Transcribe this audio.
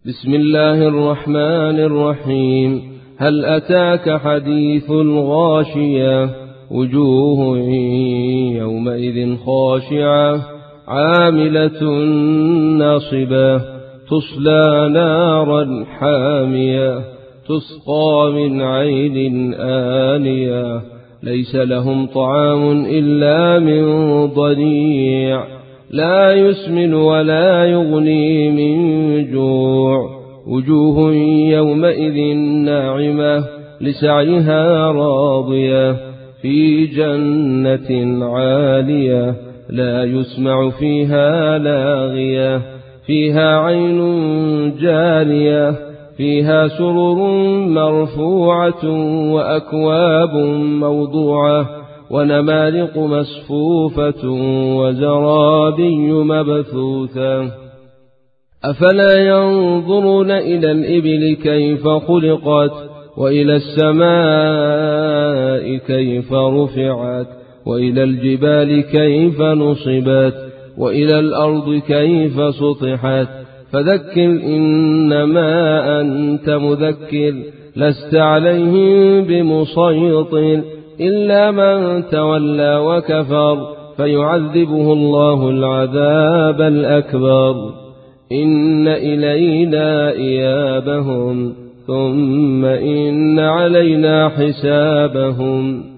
بسم الله الرحمن الرحيم. هل أتاك حديث الغاشية؟ وجوه يومئذ خاشعة عاملة ناصبة تصلى نارا حامية تسقى من عين آنية ليس لهم طعام إلا من ضريع لا يسمن ولا يغني من جوع. وجوه يومئذ ناعمة لسعيها راضية في جنة عالية لا يسمع فيها لاغية فيها عين جارية فيها سرر مرفوعة وأكواب موضوعة ونمارق مصفوفة وزرابي مبثوثة. أفلا ينظرون إلى الإبل كيف خلقت وإلى السماء كيف رفعت وإلى الجبال كيف نصبت وإلى الأرض كيف سطحت. فذكر إنما أنت مذكر لست عليهم بمسيطر إلا من تولى وكفر فيعذبه الله العذاب الأكبر. إن إلينا إيابهم ثم إن علينا حسابهم.